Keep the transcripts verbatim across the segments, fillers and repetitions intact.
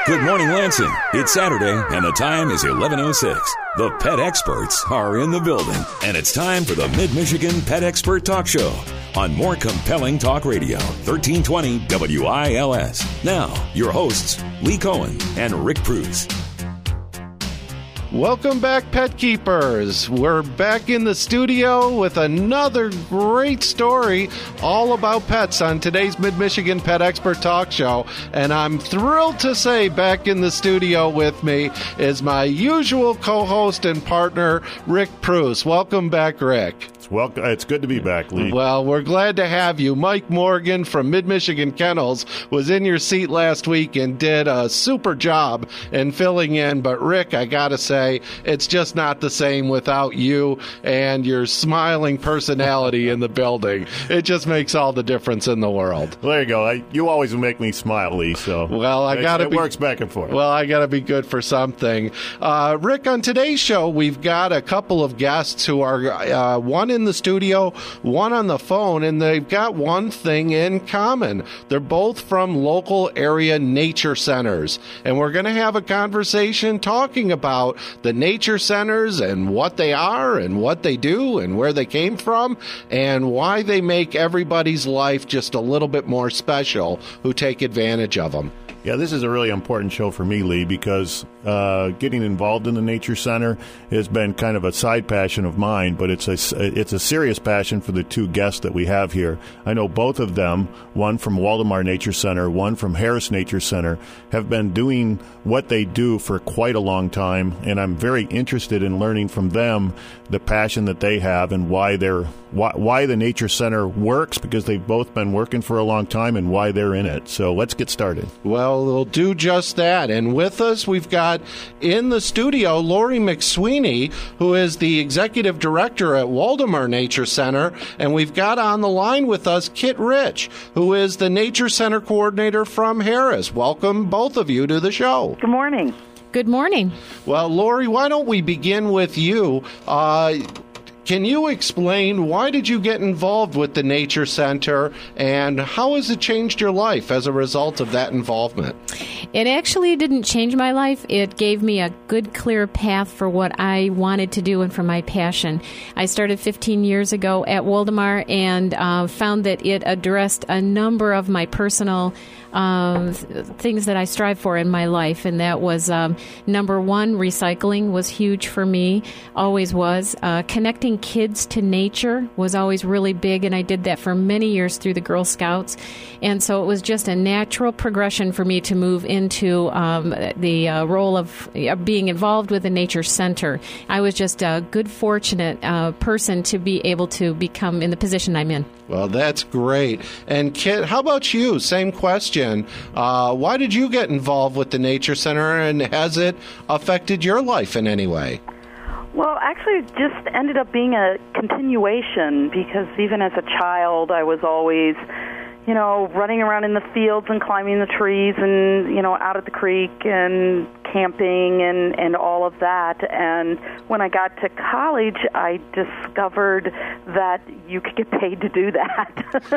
Good morning, Lansing. It's Saturday, and the time is eleven oh six. The pet experts are in the building, and it's time for the Mid-Michigan Pet Expert Talk Show on More Compelling Talk Radio, thirteen twenty W I L S. Now, your hosts, Lee Cohen and Rick Bruce. Welcome back, Pet Keepers. We're back in the studio with another great story all about pets on today's Mid-Michigan Pet Expert Talk Show. And I'm thrilled to say back in the studio with me is my usual co-host and partner, Rick Bruce. Welcome back, Rick. Well, it's good to be back, Lee. Well, we're glad to have you. Mike Morgan from Mid-Michigan Kennels was in your seat last week and did a super job in filling in. But, Rick, I got to say, it's just not the same without you and your smiling personality in the building. It just makes all the difference in the world. Well, there you go. I, you always make me smile, Lee. So well, I got to It be, works back and forth. Well, I got to be good for something. Uh, Rick, on today's show, we've got a couple of guests who are uh, one in the studio, one on the phone, and they've got one thing in common. They're both from local area nature centers, and we're going to have a conversation talking about the nature centers and what they are and what they do and where they came from and why they make everybody's life just a little bit more special who take advantage of them. Yeah, this is a really important show for me, Lee, because uh, getting involved in the Nature Center has been kind of a side passion of mine, but it's a, it's a serious passion for the two guests that we have here. I know both of them, one from Waldemar Nature Center, one from Harris Nature Center, have been doing what they do for quite a long time, and I'm very interested in learning from them the passion that they have and why they're why, why the Nature Center works, because they've both been working for a long time, and why they're in it. So let's get started. Well, we'll do just that. And with us, we've got in the studio Lori McSweeney, who is the executive director at Waldemar Nature Center. And we've got on the line with us Kit Rich, who is the Nature Center coordinator from Harris. Welcome, both of you, to the show. Good morning. Good morning. Well, Lori, why don't we begin with you? Uh, Can you explain why did you get involved with the Nature Center, and how has it changed your life as a result of that involvement? It actually didn't change my life. It gave me a good, clear path for what I wanted to do and for my passion. I started fifteen years ago at Waldemar and uh, found that it addressed a number of my personal Um, things that I strive for in my life, and that was um, number one, recycling was huge for me, always was. Uh, connecting kids to nature was always really big, and I did that for many years through the Girl Scouts, and so it was just a natural progression for me to move into um, the uh, role of uh, being involved with the Nature Center. I was just a good, fortunate uh, person to be able to become in the position I'm in. Well, that's great. And Kit, how about you? Same question. Uh, why did you get involved with the Nature Center, and has it affected your life in any way? Well, actually, it just ended up being a continuation, because even as a child, I was always, you know, running around in the fields and climbing the trees and, you know, out at the creek and camping and, and all of that. And when I got to college, I discovered that you could get paid to do that.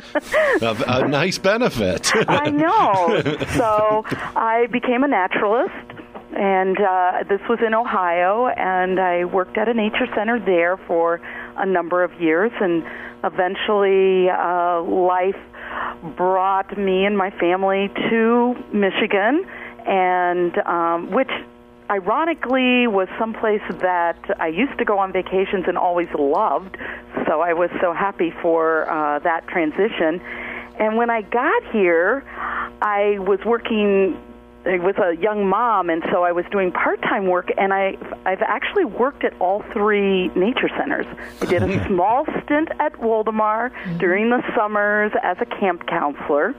a, a nice benefit. I know. So I became a naturalist. And uh, this was in Ohio, and I worked at a nature center there for a number of years, and eventually uh, life brought me and my family to Michigan, and um, which ironically was someplace that I used to go on vacations and always loved, so I was so happy for uh, that transition. And when I got here, I was working I was a young mom, and so I was doing part-time work, and I, I've actually worked at all three nature centers. I did a small stint at Waldemar mm-hmm. during the summers as a camp counselor,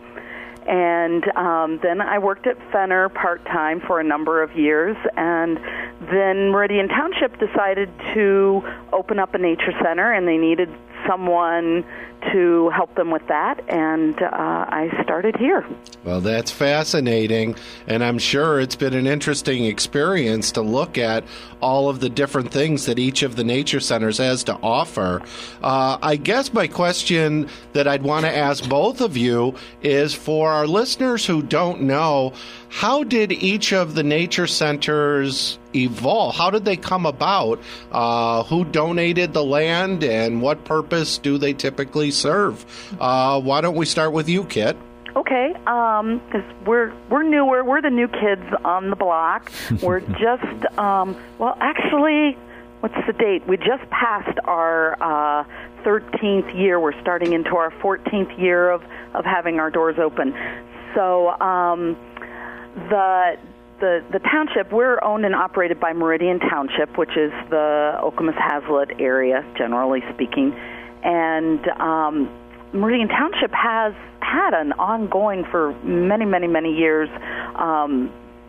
and um, then I worked at Fenner part-time for a number of years, and then Meridian Township decided to open up a nature center, and they needed someone to help them with that, and uh, I started here. Well, that's fascinating, and I'm sure it's been an interesting experience to look at all of the different things that each of the nature centers has to offer. Uh, I guess my question that I'd want to ask both of you is, for our listeners who don't know, how did each of the nature centers evolve? How did they come about? Uh, who donated the land, and what purpose do they typically serve? Uh, why don't we start with you, Kit? Okay, um, because we're we're newer, we're the new kids on the block. We're just um, well, actually, what's the date? We just passed our uh, thirteenth year. We're starting into our fourteenth year of, of having our doors open. So um, the the the township, we're owned and operated by Meridian Township, which is the Okemos Hazlet area, generally speaking, and um, Meridian Township has had an ongoing, for many, many, many years, um,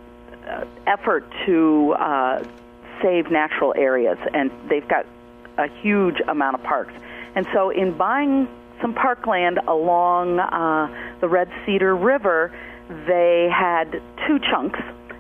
effort to uh, save natural areas, and they've got a huge amount of parks. And so in buying some parkland along uh, the Red Cedar River, they had two chunks,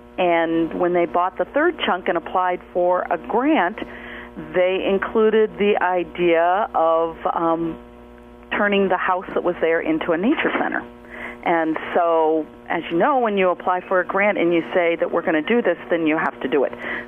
and when they bought the third chunk and applied for a grant, they included the idea of um, turning the house that was there into a nature center. And so, as you know, when you apply for a grant and you say that we're going to do this, then you have to do it.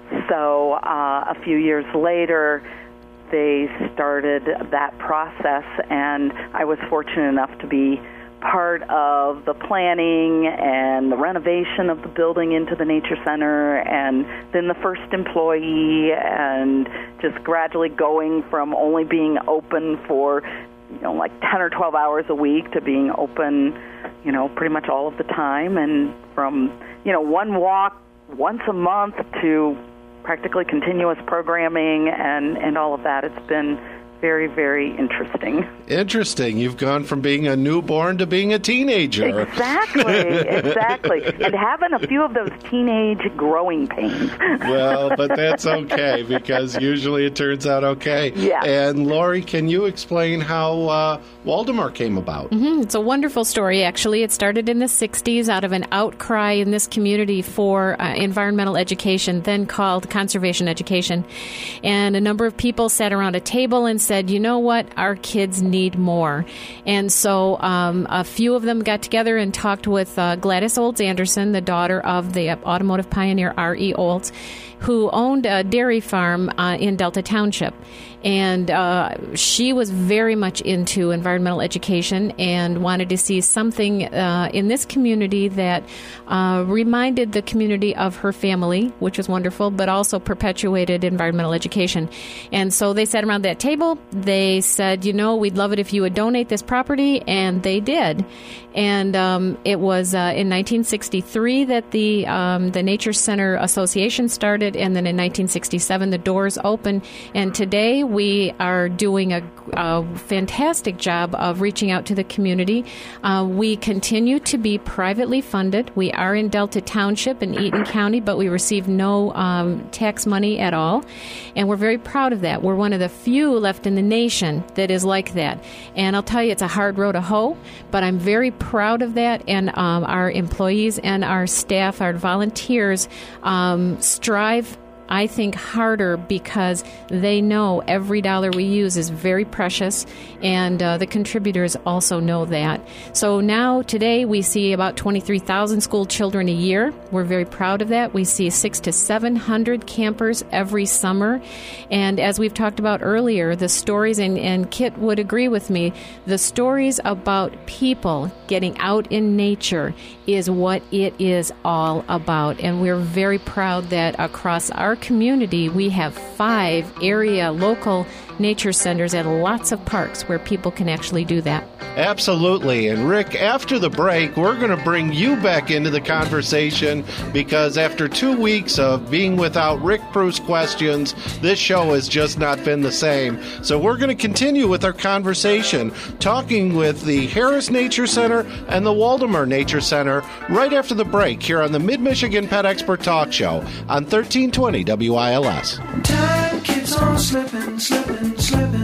So uh, a few years later, they started that process, and I was fortunate enough to be part of the planning and the renovation of the building into the nature center, and then the first employee, and just gradually going from only being open for, you know, like ten or twelve hours a week to being open, you know, pretty much all of the time, and from, you know, one walk once a month to practically continuous programming and, and all of that. It's been very, very interesting. Interesting. You've gone from being a newborn to being a teenager. Exactly, exactly. And having a few of those teenage growing pains. Well, but that's okay, because usually it turns out okay. Yeah. And Lori, can you explain how uh, Waldemar came about? Mm-hmm. It's a wonderful story, actually. It started in the sixties out of an outcry in this community for uh, environmental education, then called conservation education. And a number of people sat around a table and said, you know what, our kids need more. And so um, a few of them got together and talked with uh, Gladys Olds Anderson, the daughter of the automotive pioneer R E Olds, who owned a dairy farm uh, in Delta Township. And uh, she was very much into environmental education and wanted to see something uh, in this community that uh, reminded the community of her family, which was wonderful, but also perpetuated environmental education. And so they sat around that table. They said, you know, we'd love it if you would donate this property, and they did. And um, it was uh, in nineteen sixty-three that the um, the Nature Center Association started, and then in nineteen sixty-seven the doors opened. And today we are doing a, a fantastic job of reaching out to the community. Uh, we continue to be privately funded. We are in Delta Township in Eaton County, but we receive no um, tax money at all. And we're very proud of that. We're one of the few left in the nation that is like that. And I'll tell you, it's a hard row to hoe, but I'm very proud of that. And um, our employees and our staff, our volunteers, um, strive, I think, harder because they know every dollar we use is very precious, and uh, the contributors also know that. So now, today, we see about twenty-three thousand school children a year. We're very proud of that. We see six to seven hundred campers every summer. And as we've talked about earlier, the stories, and, and Kit would agree with me, the stories about people getting out in nature is what it is all about. And we're very proud that across our community, we have five area local nature centers and lots of parks where people can actually do that. Absolutely. And Rick, after the break, we're going to bring you back into the conversation, because after two weeks of being without Rick Preuss questions, this show has just not been the same. So we're going to continue with our conversation, talking with the Harris Nature Center and the Waldemar Nature Center right after the break here on the Mid-Michigan Pet Expert Talk Show on thirteen twenty W I L S. Time keeps on slipping, slipping, slipping